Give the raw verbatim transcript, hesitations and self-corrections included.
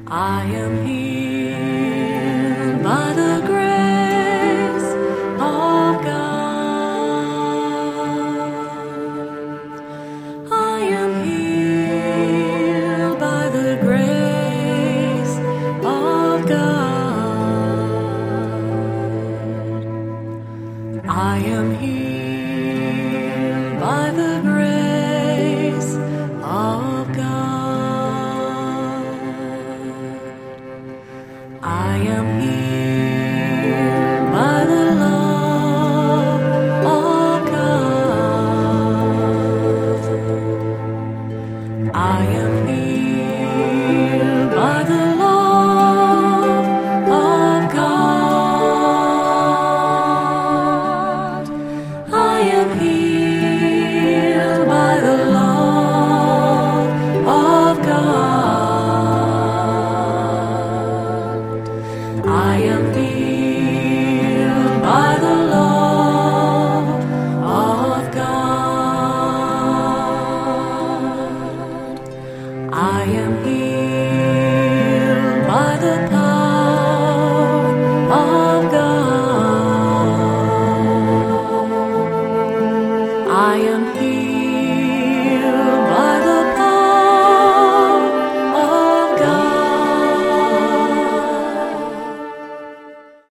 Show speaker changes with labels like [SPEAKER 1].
[SPEAKER 1] I am healed by the grace of God. I am healed by the grace of God. I am healed by the grace of God. I am here.